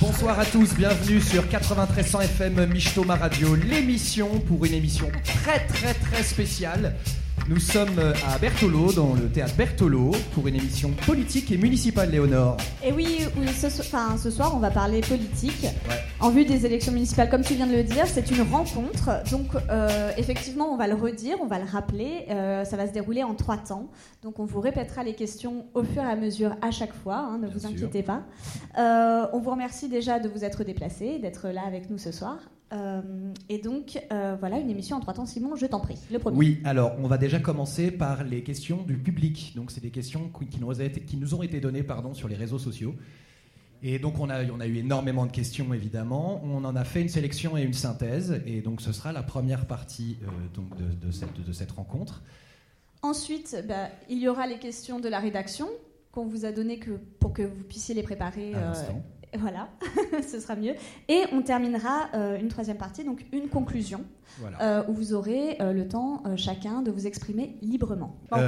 Bonsoir à tous, bienvenue sur 93.100 FM Michto-Ma Radio, l'émission pour une émission très spéciale. Nous sommes à Berthelot, dans le théâtre Berthelot, pour une émission politique et municipale, Léonore. Et oui, ce soir, on va parler politique. Ouais. En vue des élections municipales, comme tu viens de le dire, c'est une rencontre. Donc, effectivement, on va le redire, on va le rappeler. Ça va se dérouler en 3 temps. Donc, on vous répétera les questions au fur et à mesure à chaque fois. Ne vous inquiétez pas. On vous remercie déjà de vous être déplacés, d'être là avec nous ce soir. Et donc, voilà, une émission en 3 temps. Simon, je t'en prie, le premier. Oui, alors, on va déjà commencer par les questions du public. Donc, c'est des questions qui nous ont été données sur les réseaux sociaux. Et donc, on a eu énormément de questions, évidemment. On en a fait une sélection et une synthèse. Et donc, ce sera la première partie de cette rencontre. Ensuite, il y aura les questions de la rédaction qu'on vous a données pour que vous puissiez les préparer. À l'instant. Voilà, ce sera mieux. Et on terminera une 3e partie, donc une conclusion, voilà. Où vous aurez le temps chacun de vous exprimer librement. Bon.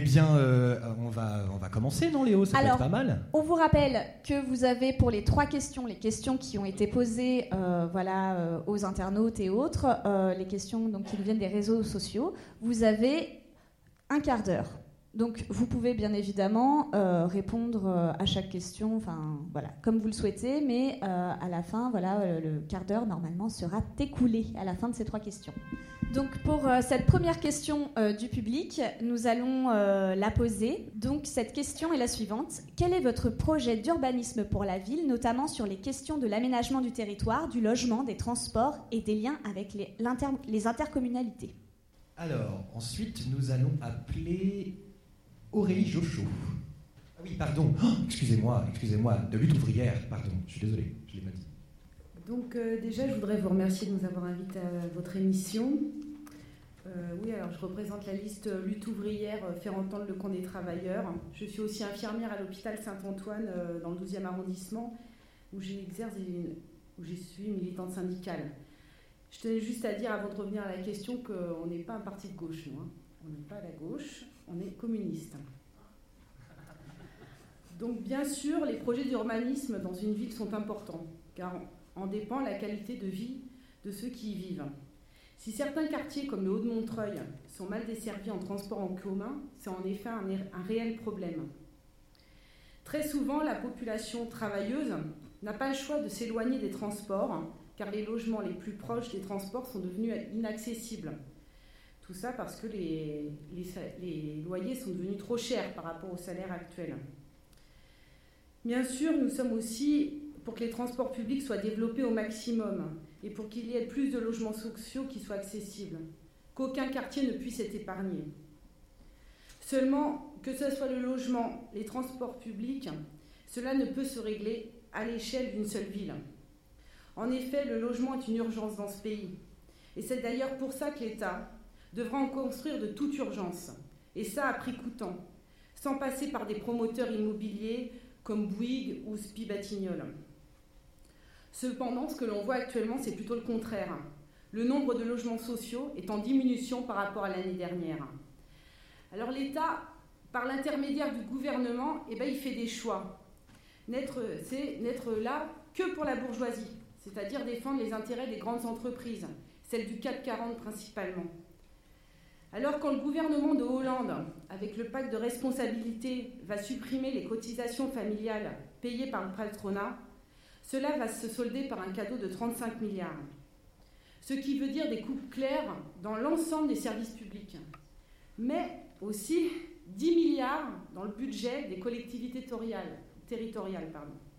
On va commencer, non Léo? Ça peut être pas mal. On vous rappelle que vous avez pour les 3 questions, les questions qui ont été posées aux internautes et autres, les questions donc, qui nous viennent des réseaux sociaux, vous avez 1 quart d'heure. Donc, vous pouvez bien évidemment répondre à chaque question, comme vous le souhaitez, mais à la fin, le quart d'heure, normalement, sera écoulé à la fin de ces 3 questions. Donc, pour cette première question du public, nous allons la poser. Donc, cette question est la suivante. Quel est votre projet d'urbanisme pour la ville, notamment sur les questions de l'aménagement du territoire, du logement, des transports et des liens avec les intercommunalités? Alors, ensuite, nous allons appeler Aurélie Jochot. Ah oui, pardon. Excusez-moi. De lutte ouvrière, pardon. Je suis désolé, je l'ai mal dit. Donc déjà, je voudrais vous remercier de nous avoir invités à votre émission. Oui, alors je représente la liste lutte ouvrière faire entendre le camp des travailleurs. Je suis aussi infirmière à l'hôpital Saint-Antoine dans le 12e arrondissement où j'exerce et où je suis militante syndicale. Je tenais juste à dire avant de revenir à la question qu'on n'est pas un parti de gauche, nous. On n'est pas à la gauche, on est communiste. Donc bien sûr, les projets d'urbanisme dans une ville sont importants, car en dépend la qualité de vie de ceux qui y vivent. Si certains quartiers, comme le Haut-de-Montreuil, sont mal desservis en transport en commun, c'est en effet un réel problème. Très souvent, la population travailleuse n'a pas le choix de s'éloigner des transports, car les logements les plus proches des transports sont devenus inaccessibles. Tout ça parce que les loyers sont devenus trop chers par rapport au salaire actuel. Bien sûr, nous sommes aussi pour que les transports publics soient développés au maximum et pour qu'il y ait plus de logements sociaux qui soient accessibles, qu'aucun quartier ne puisse être épargné. Seulement, que ce soit le logement, les transports publics, cela ne peut se régler à l'échelle d'une seule ville. En effet, le logement est une urgence dans ce pays. Et c'est d'ailleurs pour ça que l'État devra en construire de toute urgence, et ça à prix coûtant, sans passer par des promoteurs immobiliers comme Bouygues ou SPI Batignolles. Cependant, ce que l'on voit actuellement, c'est plutôt le contraire. Le nombre de logements sociaux est en diminution par rapport à l'année dernière. Alors l'État, par l'intermédiaire du gouvernement, il fait des choix. C'est n'être là que pour la bourgeoisie, c'est-à-dire défendre les intérêts des grandes entreprises, celles du CAC 40 principalement. Alors quand le gouvernement de Hollande, avec le pacte de responsabilité, va supprimer les cotisations familiales payées par le patronat, cela va se solder par un cadeau de 35 milliards. Ce qui veut dire des coupes claires dans l'ensemble des services publics, mais aussi 10 milliards dans le budget des collectivités territoriales.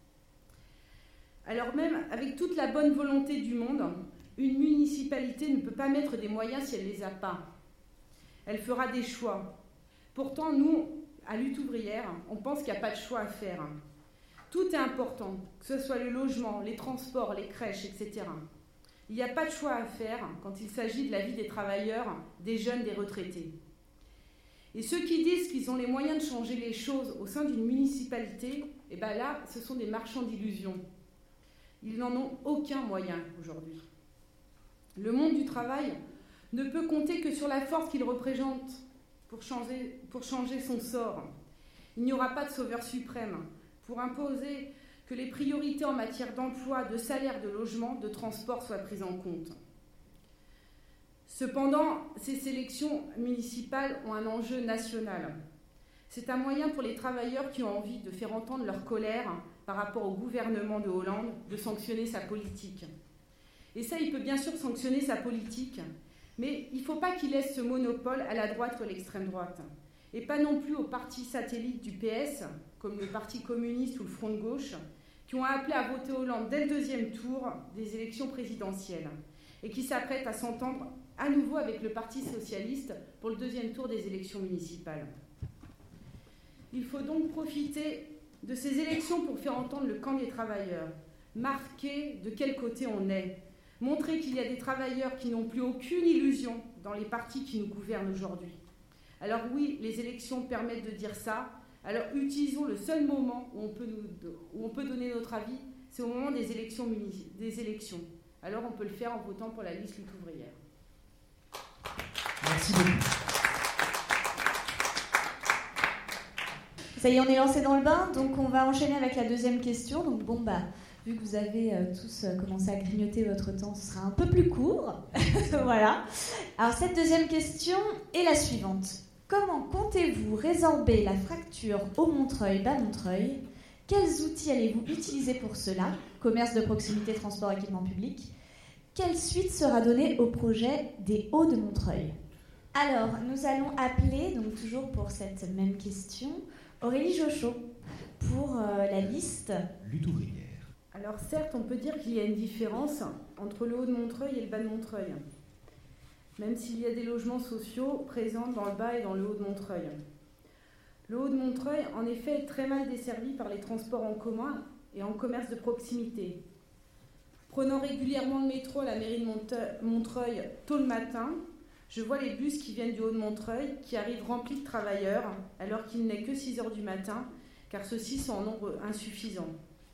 Alors même avec toute la bonne volonté du monde, une municipalité ne peut pas mettre des moyens si elle ne les a pas. Elle fera des choix. Pourtant, nous, à Lutte ouvrière, on pense qu'il n'y a pas de choix à faire. Tout est important, que ce soit le logement, les transports, les crèches, etc. Il n'y a pas de choix à faire quand il s'agit de la vie des travailleurs, des jeunes, des retraités. Et ceux qui disent qu'ils ont les moyens de changer les choses au sein d'une municipalité, là, ce sont des marchands d'illusions. Ils n'en ont aucun moyen aujourd'hui. Le monde du travail ne peut compter que sur la force qu'il représente pour changer son sort. Il n'y aura pas de sauveur suprême pour imposer que les priorités en matière d'emploi, de salaire, de logement, de transport soient prises en compte. Cependant, ces sélections municipales ont un enjeu national. C'est un moyen pour les travailleurs qui ont envie de faire entendre leur colère par rapport au gouvernement de Hollande de sanctionner sa politique. Et ça, il peut bien sûr sanctionner sa politique, mais il ne faut pas qu'il laisse ce monopole à la droite ou à l'extrême droite. Et pas non plus aux partis satellites du PS, comme le Parti communiste ou le Front de gauche, qui ont appelé à voter Hollande dès le deuxième tour des élections présidentielles et qui s'apprêtent à s'entendre à nouveau avec le Parti socialiste pour le deuxième tour des élections municipales. Il faut donc profiter de ces élections pour faire entendre le camp des travailleurs, marquer de quel côté on est, montrer qu'il y a des travailleurs qui n'ont plus aucune illusion dans les partis qui nous gouvernent aujourd'hui. Alors oui, les élections permettent de dire ça, alors utilisons le seul moment où on peut donner notre avis, c'est au moment des élections. Alors on peut le faire en votant pour la liste lutte ouvrière. Merci beaucoup. Ça y est, on est lancé dans le bain, donc on va enchaîner avec la deuxième question. Donc vu que vous avez tous commencé à grignoter votre temps, ce sera un peu plus court. Voilà. Alors cette deuxième question est la suivante. Comment comptez-vous résorber la fracture Haut-Montreuil-Bas-Montreuil ? Quels outils allez-vous utiliser pour cela ? Commerce de proximité, transport, équipement public. Quelle suite sera donnée au projet des Hauts de Montreuil ? Alors, nous allons appeler, donc toujours pour cette même question, Aurélie Jochot pour la liste Lutte ouvrière. Alors certes, on peut dire qu'il y a une différence entre le Haut de Montreuil et le Bas de Montreuil, même s'il y a des logements sociaux présents dans le Bas et dans le Haut de Montreuil. Le Haut de Montreuil, en effet, est très mal desservi par les transports en commun et en commerce de proximité. Prenant régulièrement le métro à la mairie de Montreuil tôt le matin, je vois les bus qui viennent du Haut de Montreuil qui arrivent remplis de travailleurs alors qu'il n'est que 6 heures du matin, car ceux-ci sont en nombre insuffisant.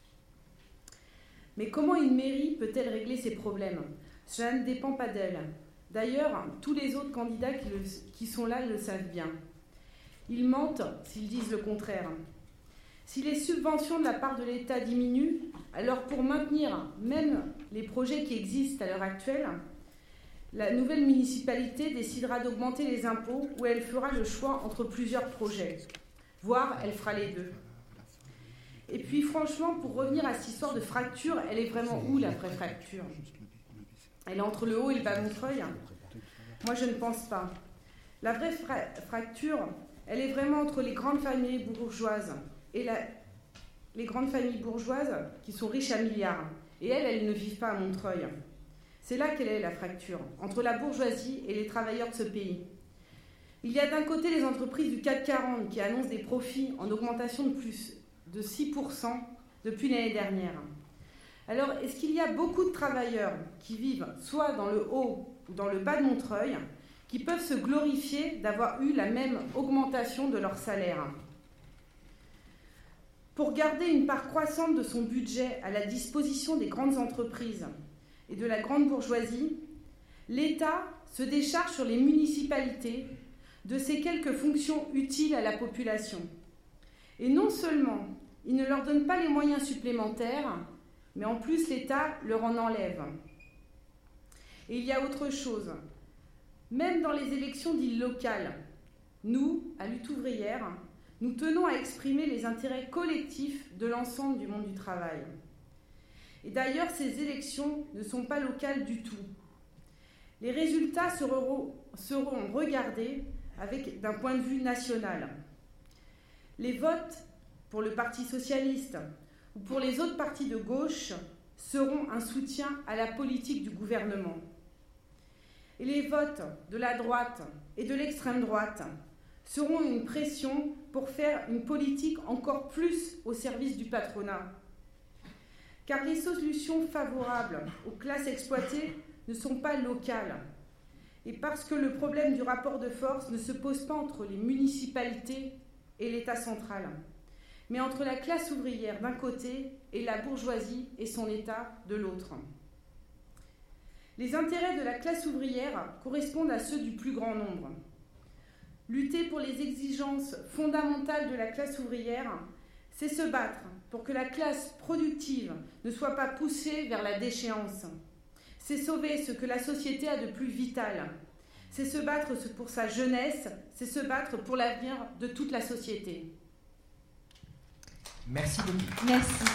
Mais comment une mairie peut-elle régler ces problèmes ? Cela ne dépend pas d'elle. D'ailleurs, tous les autres candidats qui sont là le savent bien. Ils mentent s'ils disent le contraire. Si les subventions de la part de l'État diminuent, alors pour maintenir même les projets qui existent à l'heure actuelle, la nouvelle municipalité décidera d'augmenter les impôts ou elle fera le choix entre plusieurs projets. Voire, elle fera les deux. Et puis franchement, pour revenir à cette histoire de fracture, elle est vraiment où la vraie fracture ? Elle est entre le Haut et le Bas Montreuil ? Moi, je ne pense pas. La vraie fracture, elle est vraiment entre les grandes familles bourgeoises et les grandes familles bourgeoises qui sont riches à milliards. Et elles ne vivent pas à Montreuil. C'est là qu'elle est la fracture, entre la bourgeoisie et les travailleurs de ce pays. Il y a d'un côté les entreprises du CAC 40 qui annoncent des profits en augmentation de plus de 6% depuis l'année dernière. Alors, est-ce qu'il y a beaucoup de travailleurs qui vivent soit dans le Haut ou dans le Bas de Montreuil qui peuvent se glorifier d'avoir eu la même augmentation de leur salaire ? Pour garder une part croissante de son budget à la disposition des grandes entreprises et de la grande bourgeoisie, l'État se décharge sur les municipalités de ces quelques fonctions utiles à la population. Et non seulement il ne leur donne pas les moyens supplémentaires, mais en plus l'État leur en enlève. Et il y a autre chose. Même dans les élections dites locales, nous, à Lutte ouvrière, nous tenons à exprimer les intérêts collectifs de l'ensemble du monde du travail. Et d'ailleurs, ces élections ne sont pas locales du tout. Les résultats seront regardés d'un point de vue national. Les votes pour le Parti socialiste ou pour les autres partis de gauche seront un soutien à la politique du gouvernement. Et les votes de la droite et de l'extrême droite seront une pression pour faire une politique encore plus au service du patronat. Car les solutions favorables aux classes exploitées ne sont pas locales. Et parce que le problème du rapport de force ne se pose pas entre les municipalités et l'État central, mais entre la classe ouvrière d'un côté et la bourgeoisie et son État de l'autre. Les intérêts de la classe ouvrière correspondent à ceux du plus grand nombre. Lutter pour les exigences fondamentales de la classe ouvrière, C'est se battre pour que la classe productive ne soit pas poussée vers la déchéance. C'est sauver ce que la société a de plus vital. C'est se battre pour sa jeunesse, c'est se battre pour l'avenir de toute la société. Merci beaucoup. Merci.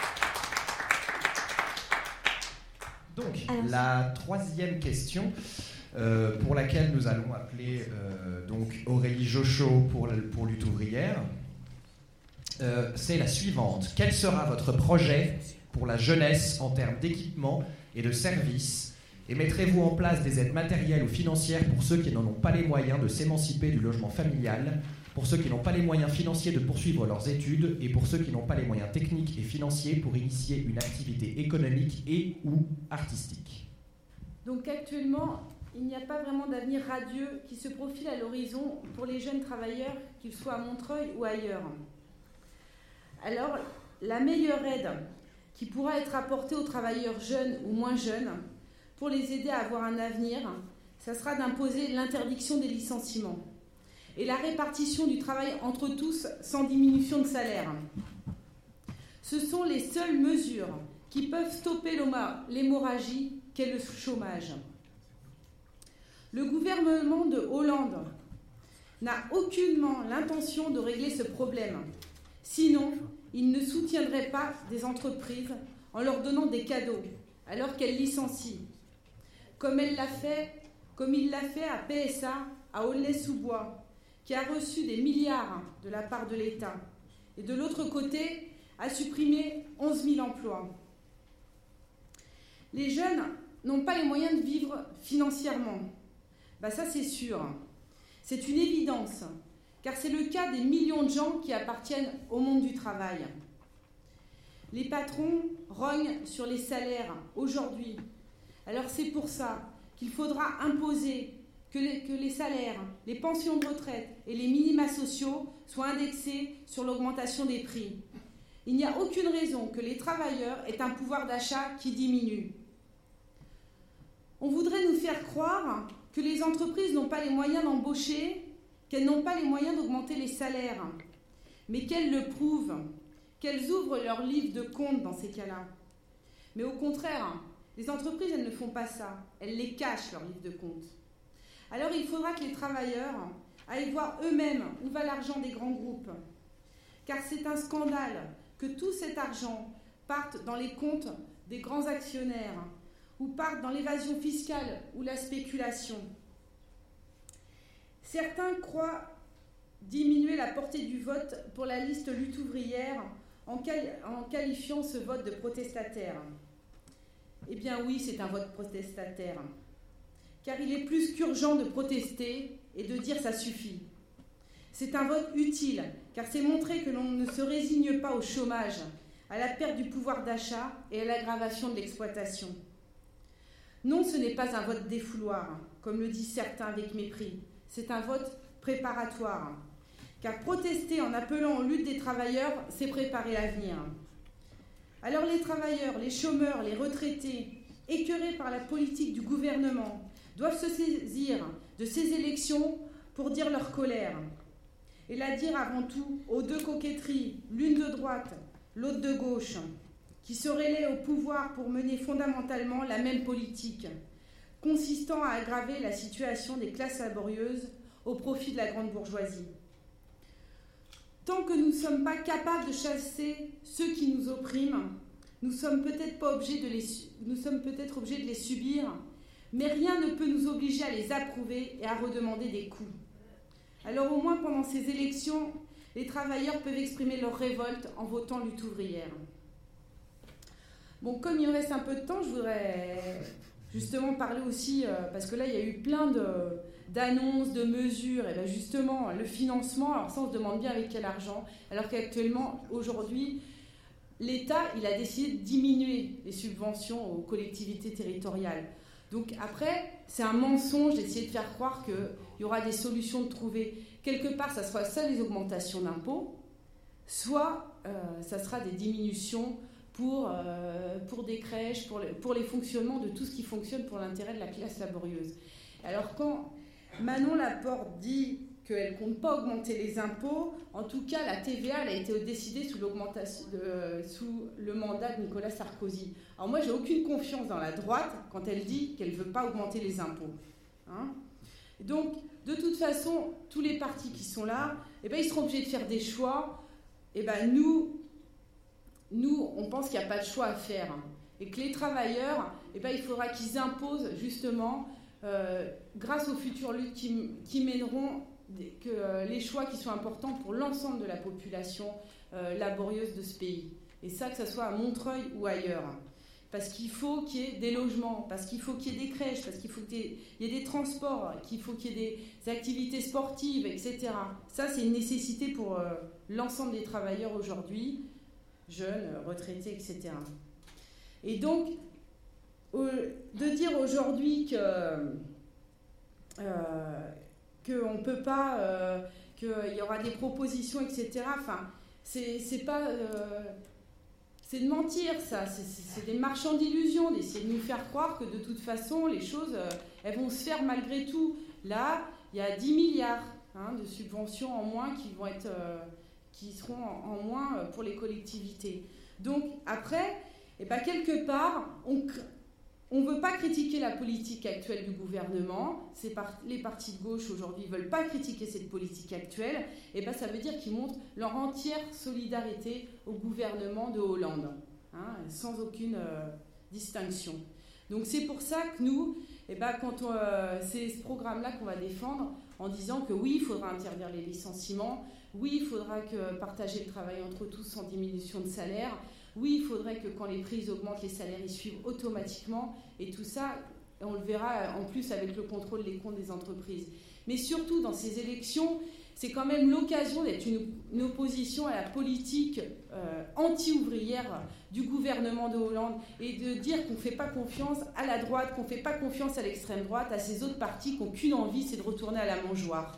Donc, la troisième question, pour laquelle nous allons appeler donc Aurélie Jochot pour Lutte ouvrière, c'est la suivante. Quel sera votre projet pour la jeunesse en termes d'équipement et de services? Et mettrez-vous en place des aides matérielles ou financières pour ceux qui n'en ont pas les moyens de s'émanciper du logement familial, pour ceux qui n'ont pas les moyens financiers de poursuivre leurs études et pour ceux qui n'ont pas les moyens techniques et financiers pour initier une activité économique et ou artistique? Donc actuellement, il n'y a pas vraiment d'avenir radieux qui se profile à l'horizon pour les jeunes travailleurs, qu'ils soient à Montreuil ou ailleurs. Alors, la meilleure aide qui pourra être apportée aux travailleurs jeunes ou moins jeunes pour les aider à avoir un avenir, ça sera d'imposer l'interdiction des licenciements et la répartition du travail entre tous sans diminution de salaire. Ce sont les seules mesures qui peuvent stopper l'hémorragie qu'est le chômage. Le gouvernement de Hollande n'a aucunement l'intention de régler ce problème. Sinon, il ne soutiendrait pas des entreprises en leur donnant des cadeaux alors qu'elles licencient. Comme il l'a fait à PSA, à Aulnay-sous-Bois, qui a reçu des milliards de la part de l'État. Et de l'autre côté, a supprimé 11 000 emplois. Les jeunes n'ont pas les moyens de vivre financièrement. Ça, c'est sûr. C'est une évidence, car c'est le cas des millions de gens qui appartiennent au monde du travail. Les patrons rognent sur les salaires aujourd'hui. Alors c'est pour ça qu'il faudra imposer que les salaires, les pensions de retraite et les minima sociaux soient indexés sur l'augmentation des prix. Il n'y a aucune raison que les travailleurs aient un pouvoir d'achat qui diminue. On voudrait nous faire croire que les entreprises n'ont pas les moyens d'embaucher, qu'elles n'ont pas les moyens d'augmenter les salaires, mais qu'elles le prouvent, qu'elles ouvrent leur livre de compte dans ces cas-là. Mais au contraire, les entreprises, elles ne font pas ça, elles les cachent, leur livre de compte. Alors il faudra que les travailleurs aillent voir eux-mêmes où va l'argent des grands groupes. Car c'est un scandale que tout cet argent parte dans les comptes des grands actionnaires ou parte dans l'évasion fiscale ou la spéculation. Certains croient diminuer la portée du vote pour la liste lutte ouvrière en qualifiant ce vote de protestataire. Eh bien oui, c'est un vote protestataire. Car il est plus qu'urgent de protester et de dire ça suffit. C'est un vote utile, car c'est montrer que l'on ne se résigne pas au chômage, à la perte du pouvoir d'achat et à l'aggravation de l'exploitation. Non, ce n'est pas un vote défouloir, comme le disent certains avec mépris. C'est un vote préparatoire. Car protester en appelant aux luttes des travailleurs, c'est préparer l'avenir. Alors les travailleurs, les chômeurs, les retraités, écœurés par la politique du gouvernement, doivent se saisir de ces élections pour dire leur colère. Et la dire avant tout aux deux coquetteries, l'une de droite, l'autre de gauche, qui se relaient au pouvoir pour mener fondamentalement la même politique, consistant à aggraver la situation des classes laborieuses au profit de la grande bourgeoisie. Tant que nous ne sommes pas capables de chasser ceux qui nous oppriment, nous sommes peut-être obligés de les subir, mais rien ne peut nous obliger à les approuver et à redemander des coups. Alors au moins pendant ces élections, les travailleurs peuvent exprimer leur révolte en votant lutte ouvrière. Bon, comme il me reste un peu de temps, je voudrais justement parler aussi, parce que là il y a eu plein d'annonces, de mesures, et bien justement le financement, alors ça on se demande bien avec quel argent, alors qu'actuellement, aujourd'hui, l'État il a décidé de diminuer les subventions aux collectivités territoriales. Donc après, c'est un mensonge d'essayer de faire croire qu'il y aura des solutions de trouver. Quelque part, ça sera ça les augmentations d'impôts, soit ça sera des diminutions pour des crèches, pour les fonctionnements de tout ce qui fonctionne pour l'intérêt de la classe laborieuse. Alors quand Manon Laporte dit qu'elle ne compte pas augmenter les impôts. En tout cas, la TVA elle a été décidée sous le mandat de Nicolas Sarkozy. Alors moi, j'ai aucune confiance dans la droite quand elle dit qu'elle ne veut pas augmenter les impôts. Hein ? Donc, de toute façon, tous les partis qui sont là, ils seront obligés de faire des choix. Nous, on pense qu'il n'y a pas de choix à faire. Et que les travailleurs, il faudra qu'ils imposent justement, grâce aux futures luttes qui mèneront, que les choix qui sont importants pour l'ensemble de la population laborieuse de ce pays. Et ça, que ce soit à Montreuil ou ailleurs. Parce qu'il faut qu'il y ait des logements, parce qu'il faut qu'il y ait des crèches, parce qu'il faut qu'il y ait des transports, qu'il faut qu'il y ait des activités sportives, etc. Ça, c'est une nécessité pour l'ensemble des travailleurs aujourd'hui, jeunes, retraités, etc. Et donc, de dire aujourd'hui qu'on ne peut pas, qu'il y aura des propositions, etc., c'est pas... c'est de mentir, ça. C'est des marchands d'illusions, d'essayer de nous faire croire que de toute façon, les choses, elles vont se faire malgré tout. Là, il y a 10 milliards de subventions en moins qui seront en moins pour les collectivités. Donc, après, quelque part, on ne veut pas critiquer la politique actuelle du gouvernement. Les partis de gauche, aujourd'hui, ne veulent pas critiquer cette politique actuelle. Ça veut dire qu'ils montrent leur entière solidarité au gouvernement de Hollande, sans aucune distinction. Donc c'est pour ça que nous, c'est ce programme-là qu'on va défendre en disant que oui, il faudra interdire les licenciements, oui, il faudra partager le travail entre tous sans diminution de salaire, oui, il faudrait que quand les prix augmentent, les salaires y suivent automatiquement, et tout ça, on le verra en plus avec le contrôle des comptes des entreprises. Mais surtout, dans ces élections, c'est quand même l'occasion d'être une opposition à la politique anti-ouvrière du gouvernement de Hollande et de dire qu'on ne fait pas confiance à la droite, qu'on ne fait pas confiance à l'extrême droite, à ces autres partis qui n'ont qu'une envie, c'est de retourner à la mangeoire.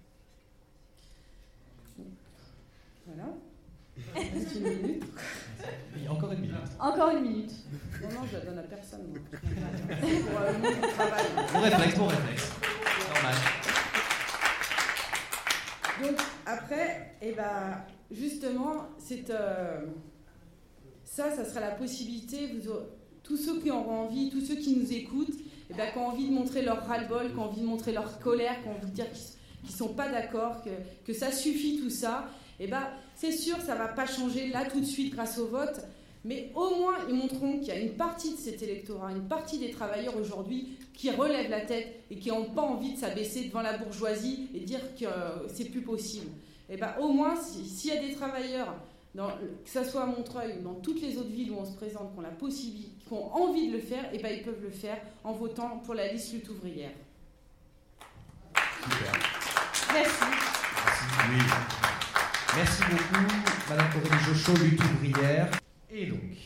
Voilà. Juste une minute. Oui, encore une minute. Encore une minute. Non, je la donne à personne. Moi. C'est pour le monde du travail. Bon réflexe. Normal. Donc, après, justement, ça sera la possibilité, tous ceux qui auront envie, tous ceux qui nous écoutent, qui ont envie de montrer leur ras-le-bol, qui ont envie de montrer leur colère, qui ont envie de dire qu'ils ne sont pas d'accord, que ça suffit tout ça, c'est sûr, ça ne va pas changer là tout de suite grâce au vote, mais au moins ils montreront qu'il y a une partie de cet électorat, une partie des travailleurs aujourd'hui qui relèvent la tête et qui n'ont pas envie de s'abaisser devant la bourgeoisie et dire que c'est plus possible. Au moins, s'il y a des travailleurs, que ce soit à Montreuil ou dans toutes les autres villes où on se présente, qui ont la possibilité, qui ont envie de le faire, ils peuvent le faire en votant pour la liste lutte ouvrière. Super. Merci. Oui. Merci beaucoup, Madame Aurélie Jochot, lutte ouvrière. Et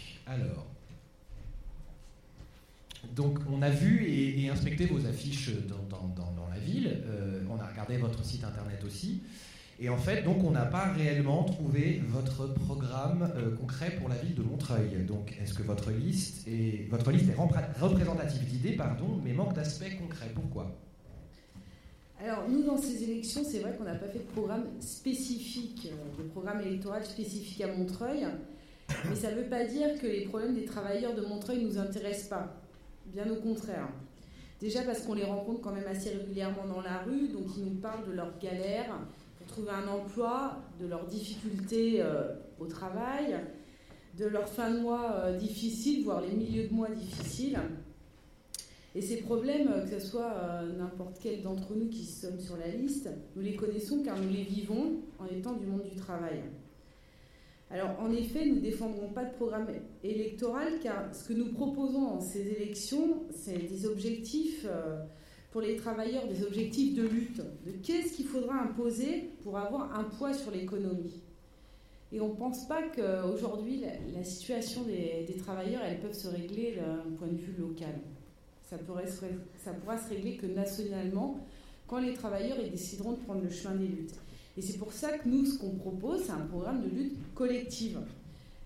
donc, on a vu et inspecté vos affiches dans la ville. On a regardé votre site internet aussi. Et en fait, donc, on n'a pas réellement trouvé votre programme concret pour la ville de Montreuil. Donc, est-ce que votre liste est représentative d'idées, mais manque d'aspects concrets? Pourquoi? Alors, nous, dans ces élections, c'est vrai qu'on n'a pas fait de programme spécifique, de programme électoral spécifique à Montreuil, mais ça ne veut pas dire que les problèmes des travailleurs de Montreuil ne nous intéressent pas, bien au contraire. Déjà parce qu'on les rencontre quand même assez régulièrement dans la rue, donc ils nous parlent de leurs galères pour trouver un emploi, de leurs difficultés au travail, de leurs fins de mois difficiles, voire les milieux de mois difficiles. Et ces problèmes, que ce soit n'importe quel d'entre nous qui sommes sur la liste, nous les connaissons car nous les vivons en étant du monde du travail. Alors, en effet, nous ne défendrons pas de programme électoral car ce que nous proposons dans ces élections, c'est des objectifs pour les travailleurs, des objectifs de lutte. De qu'est-ce qu'il faudra imposer pour avoir un poids sur l'économie. Et on ne pense pas qu'aujourd'hui, la situation des travailleurs, elles peuvent se régler d'un point de vue local. Ça pourra se régler que nationalement, quand les travailleurs décideront de prendre le chemin des luttes. Et c'est pour ça que nous, ce qu'on propose, c'est un programme de lutte collective.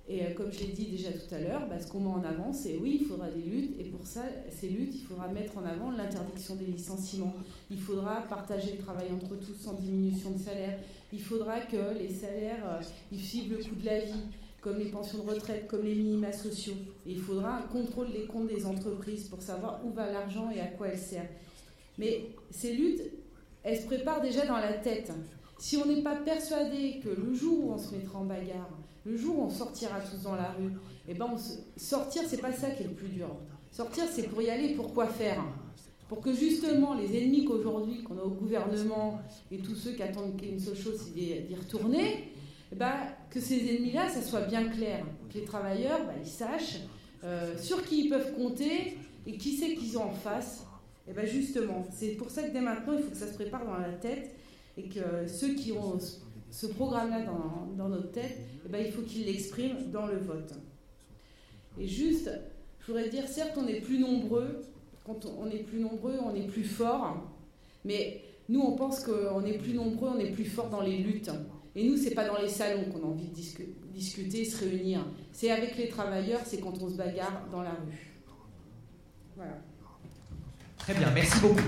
Et comme je l'ai dit déjà tout à l'heure, ce qu'on met en avant, c'est oui, il faudra des luttes, et pour ça, ces luttes, il faudra mettre en avant l'interdiction des licenciements. Il faudra partager le travail entre tous sans diminution de salaire. Il faudra que les salaires ils suivent le coût de la vie, comme les pensions de retraite, comme les minima sociaux. Et il faudra un contrôle des comptes des entreprises pour savoir où va l'argent et à quoi elle sert. Mais ces luttes, elles se préparent déjà dans la tête. Si on n'est pas persuadé que le jour où on se mettra en bagarre, le jour où on sortira tous dans la rue, sortir, c'est pas ça qui est le plus dur. Sortir, c'est pour y aller, pour quoi faire ? Pour que justement les ennemis qu'aujourd'hui, qu'on a au gouvernement et tous ceux qui attendent qu'une seule chose, c'est d'y retourner, que ces ennemis-là, ça soit bien clair. Que les travailleurs, ils sachent sur qui ils peuvent compter et qui c'est qu'ils ont en face. Et justement, c'est pour ça que dès maintenant, il faut que ça se prépare dans la tête et que ceux qui ont ce programme-là dans notre tête, il faut qu'ils l'expriment dans le vote. Et juste, je voudrais dire, certes, on est plus nombreux. Quand on est plus nombreux, on est plus fort. Mais nous, on pense qu'on est plus nombreux, on est plus fort dans les luttes. Et nous, c'est pas dans les salons qu'on a envie de discuter, se réunir. C'est avec les travailleurs, c'est quand on se bagarre dans la rue. Voilà. Très bien, merci beaucoup.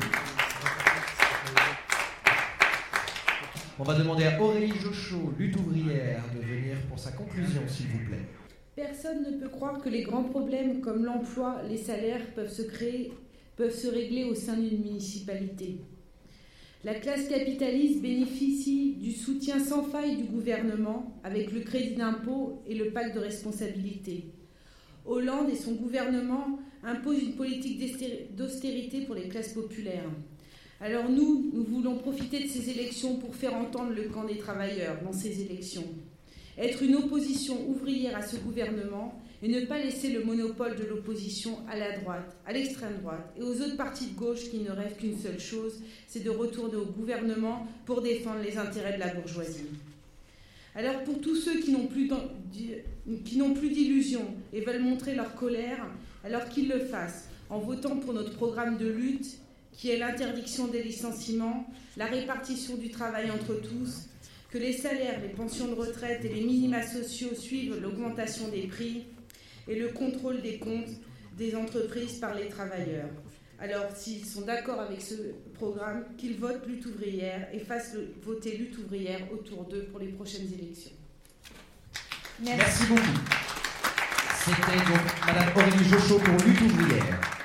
On va demander à Aurélie Jochot, lutte ouvrière, de venir pour sa conclusion, s'il vous plaît. Personne ne peut croire que les grands problèmes comme l'emploi, les salaires peuvent se régler au sein d'une municipalité. La classe capitaliste bénéficie du soutien sans faille du gouvernement avec le crédit d'impôt et le pacte de responsabilité. Hollande et son gouvernement imposent une politique d'austérité pour les classes populaires. Alors nous voulons profiter de ces élections pour faire entendre le camp des travailleurs dans ces élections. Être une opposition ouvrière à ce gouvernement et ne pas laisser le monopole de l'opposition à la droite, à l'extrême droite et aux autres partis de gauche qui ne rêvent qu'une seule chose, c'est de retourner au gouvernement pour défendre les intérêts de la bourgeoisie. Alors pour tous ceux qui n'ont plus d'illusions et veulent montrer leur colère, alors qu'ils le fassent en votant pour notre programme de lutte qui est l'interdiction des licenciements, la répartition du travail entre tous, que les salaires, les pensions de retraite et les minima sociaux suivent l'augmentation des prix et le contrôle des comptes des entreprises par les travailleurs. Alors, s'ils sont d'accord avec ce programme, qu'ils votent lutte ouvrière et fassent voter lutte ouvrière autour d'eux pour les prochaines élections. Merci beaucoup. C'était donc Madame Aurélie Jochot pour lutte ouvrière.